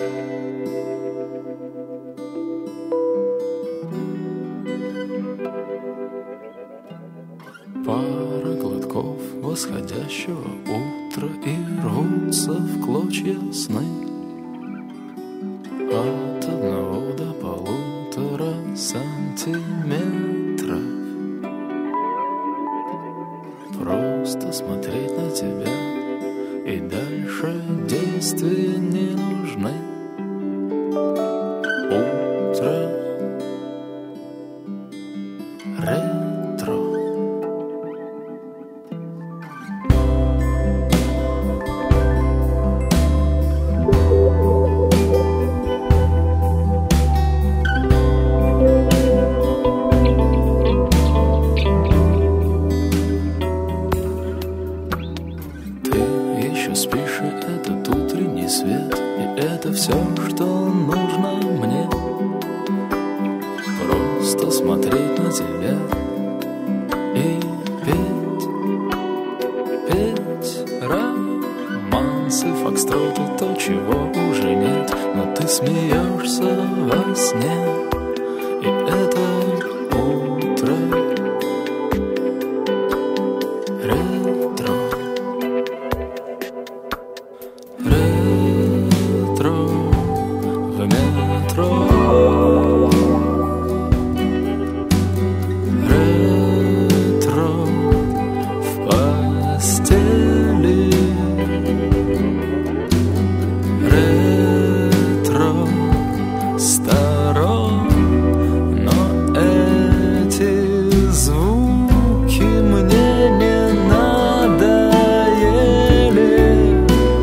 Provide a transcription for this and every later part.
Пара глотков восходящего утра, и рвутся в клочья сны. От 1 до 1,5 сантиметров. Просто смотреть на тебя, и дальше действия не нужны. Утро ретро. Спишь, и этот утренний свет, и это все, что нужно мне. Просто смотреть на тебя и петь романсы, фокстроты, то, чего уже нет. Но ты смеешься во сне, и это утро ретро. Ретро в метро. Ретро в постели. Ретро сторон. Но эти звуки мне не надоели.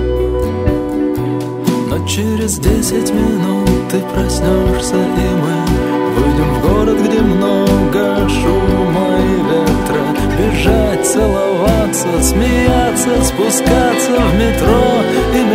Через 10 минут ты проснешься, и мы выйдем в город, где много шума и ветра. Бежать, целоваться, смеяться, спускаться в метро и